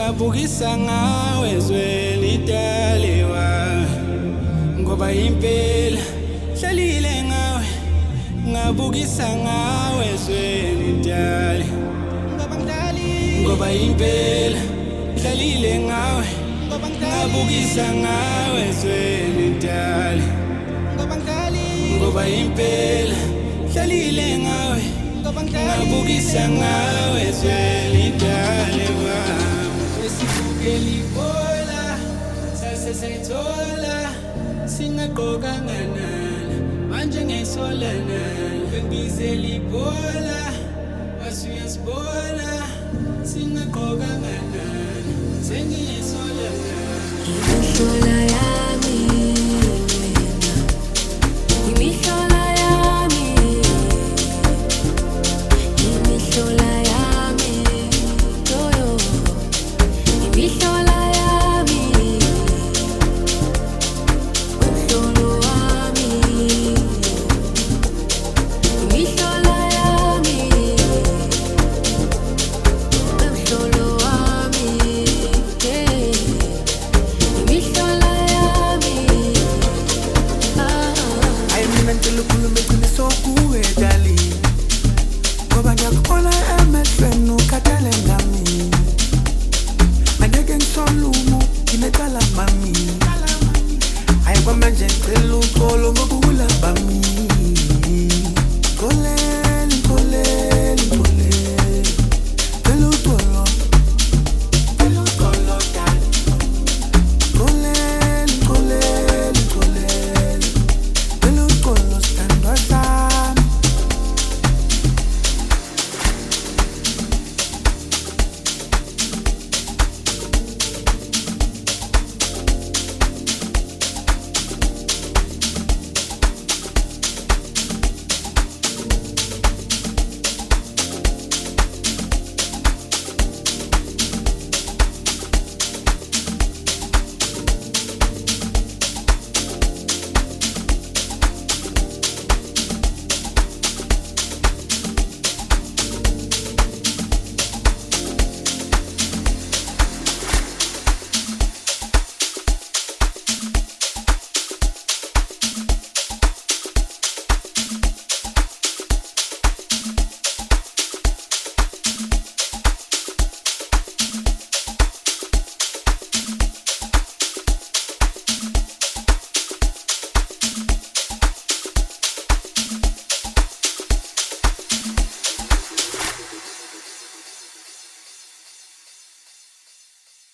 ngabukisa ngawe zweli daliwa ngoba impela hlalile ngawe ngabukisa ngawe zweli dali ngoba impela hlalile ngawe ngabukisa ngawe zweli dali ngoba impela hlalile ngawe ngabukisa ngawe zweli dali Elibola, sase sayithola, singaqoka nganana, manje ngisolana, bengibize elibola, wasuyasibona, singaqoka nganana, sengiyisolana. Imihlola yami, imihlola yami, imihlola yami, yoyo. Imihlola yami, umhlolo wami, imihlola yami, umhlolo wami, imihlola yami. Ay mina ngicela ukhulume iqiniso kuwe darling, ngoba ngiyakubona emehlweni ukhathele ngami. Angeke ngisolumo nginecala mami, hayi kwamanje ngicela uxolo ngokulamba mina.